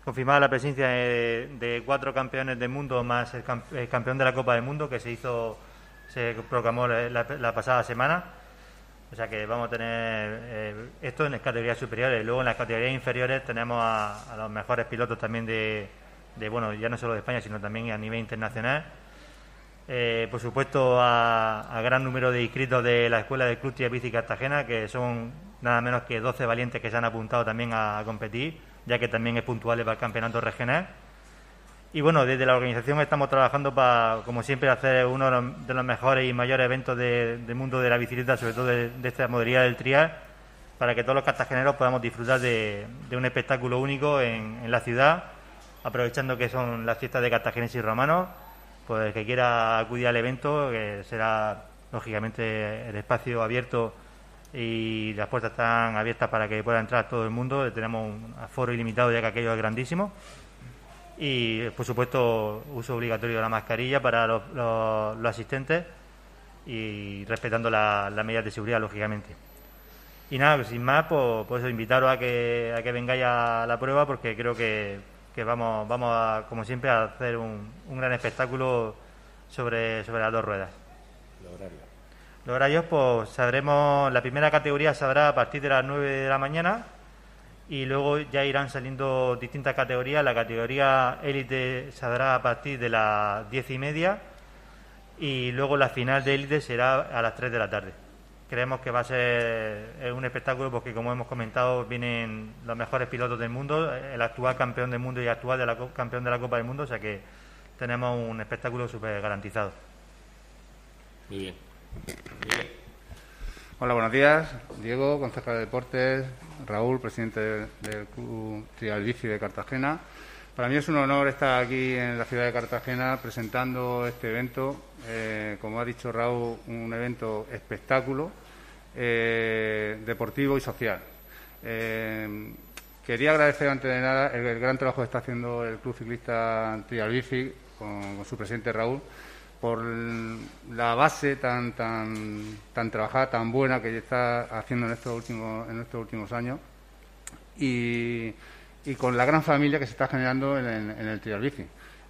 confirmada la presencia de 4 campeones del mundo más el campeón de la Copa del Mundo que se proclamó la pasada semana. O sea que vamos a tener esto en las categorías superiores. Luego en las categorías inferiores tenemos a los mejores pilotos también bueno, ya no solo de España, sino también a nivel internacional. Por supuesto a gran número de inscritos de la Escuela de Club Trial Bici Cartagena, que son nada menos que 12 valientes que se han apuntado también a competir, ya que también es puntual para el campeonato regional. Y bueno, desde la organización estamos trabajando para, como siempre, hacer uno de los mejores y mayores eventos del mundo de la bicicleta, sobre todo de esta modalidad del trial, para que todos los cartageneros podamos disfrutar de un espectáculo único en la ciudad, aprovechando que son las fiestas de cartagineses y romanos. Pues el que quiera acudir al evento, que será lógicamente el espacio abierto y las puertas están abiertas para que pueda entrar todo el mundo. Tenemos un aforo ilimitado ya que aquello es grandísimo. Y por supuesto uso obligatorio de la mascarilla para los asistentes y respetando las medidas de seguridad, lógicamente. Y nada, sin más, pues invitaros a que vengáis a la prueba, porque creo que vamos a, como siempre, a hacer un gran espectáculo sobre las 2 ruedas. Los horarios, pues sabremos, la primera categoría se sabrá a partir de las 9 de la mañana y luego ya irán saliendo distintas categorías. La categoría élite se sabrá a partir de las 10:30 y luego la final de élite será a las 3 de la tarde. Creemos que va a ser un espectáculo porque, como hemos comentado, vienen los mejores pilotos del mundo, el actual campeón del mundo y actual campeón de la Copa del Mundo, o sea que tenemos un espectáculo súper garantizado. Muy bien. Hola, buenos días. Diego, concejal de Deportes, Raúl, presidente del Club Trial Bici de Cartagena. Para mí es un honor estar aquí en la ciudad de Cartagena presentando este evento. Como ha dicho Raúl, un evento espectáculo, deportivo y social. Quería agradecer antes de nada el gran trabajo que está haciendo el Club Ciclista Trial Bici con su presidente Raúl, por la base tan trabajada, tan buena que está haciendo en estos últimos años y con la gran familia que se está generando en el trial bici.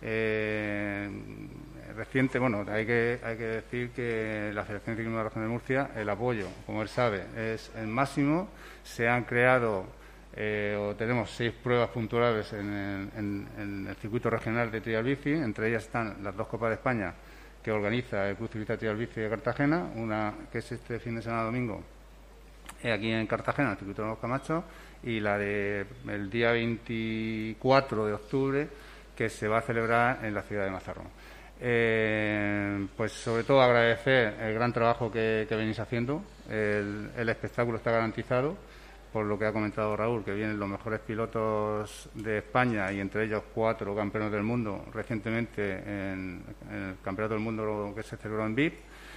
Reciente, bueno, hay que decir que la Federación de Ciclismo de la Región de Murcia, el apoyo, como él sabe, es el máximo. Se han creado o tenemos 6 pruebas puntuales en el circuito regional de trial bici. Entre ellas están las 2 Copas de España que organiza el Club Ciclista Trial Bici de Cartagena, una que es este fin de semana domingo aquí en Cartagena, en el circuito de los Camacho, y la del día 24 de octubre que se va a celebrar en la ciudad de Mazarrón. Pues sobre todo agradecer el gran trabajo que venís haciendo. El espectáculo está garantizado, por lo que ha comentado Raúl, que vienen los mejores pilotos de España y entre ellos 4 campeones del mundo recientemente en el Campeonato del Mundo que se celebró en VIP.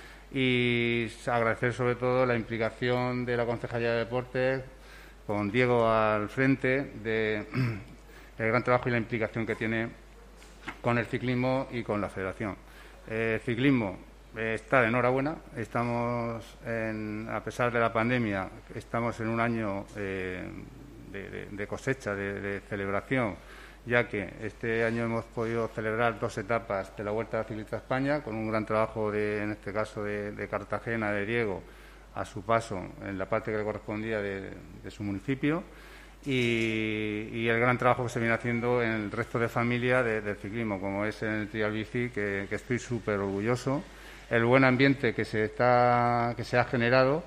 Y agradecer sobre todo la implicación de la Concejalía de Deportes, con Diego al frente, el gran trabajo y la implicación que tiene con el ciclismo y con la Federación. El ciclismo está de enhorabuena. Estamos, a pesar de la pandemia, estamos en un año de cosecha, de celebración, ya que este año hemos podido celebrar 2 etapas de la Vuelta a la Ciclista España, con un gran trabajo, en este caso, de Cartagena, de Diego, a su paso en la parte que le correspondía de su municipio, y el gran trabajo que se viene haciendo en el resto de familia del ciclismo, como es en el trial bici, que estoy súper orgulloso. El buen ambiente que se ha generado,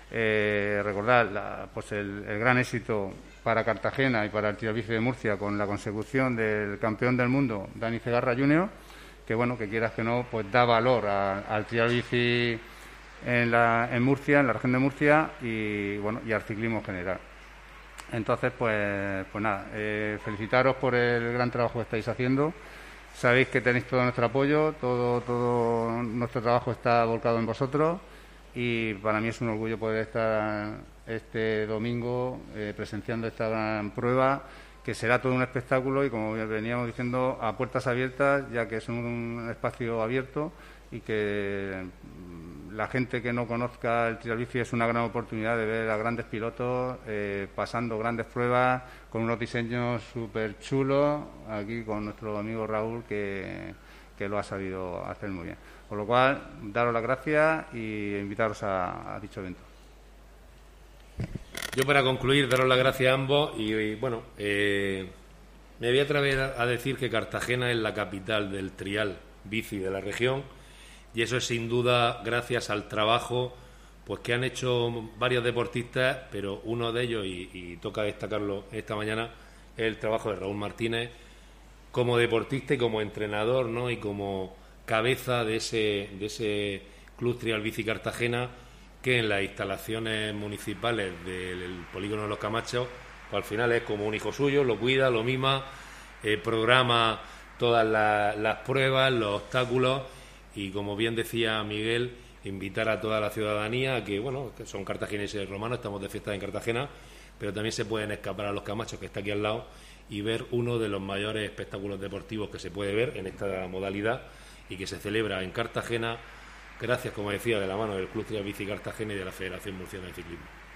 recordar pues el gran éxito para Cartagena y para el trial bici de Murcia con la consecución del campeón del mundo, Dani Cegarra Jr., que bueno, que quieras que no, pues da valor al trial bici en Murcia, en la región de Murcia, y bueno, y al ciclismo en general. Entonces, pues nada, felicitaros por el gran trabajo que estáis haciendo. Sabéis que tenéis todo nuestro apoyo, todo nuestro trabajo está volcado en vosotros, y para mí es un orgullo poder estar este domingo presenciando esta gran prueba, que será todo un espectáculo y, como veníamos diciendo, a puertas abiertas, ya que es un espacio abierto y que la gente que no conozca el trial bici es una gran oportunidad de ver a grandes pilotos pasando grandes pruebas con unos diseños súper chulos, aquí con nuestro amigo Raúl que lo ha sabido hacer muy bien. Con lo cual, daros las gracias y invitaros a dicho evento. Yo, para concluir, daros las gracias a ambos y bueno, me voy a atrever a decir que Cartagena es la capital del trial bici de la región, y eso es sin duda gracias al trabajo pues que han hecho varios deportistas, pero uno de ellos, y toca destacarlo esta mañana, es el trabajo de Raúl Martínez como deportista y como entrenador, ¿no? Y como cabeza de ese Club Trial Bici Cartagena, que en las instalaciones municipales del polígono de Los Camachos, pues al final es como un hijo suyo, lo cuida, lo mima, programa todas las pruebas, los obstáculos, y como bien decía Miguel, invitar a toda la ciudadanía que, bueno, que son cartagineses romanos, estamos de fiesta en Cartagena, pero también se pueden escapar a Los Camachos, que está aquí al lado, y ver uno de los mayores espectáculos deportivos que se puede ver en esta modalidad y que se celebra en Cartagena, gracias, como decía, de la mano del Club Trial Bici Cartagena y de la Federación Murciana de Ciclismo.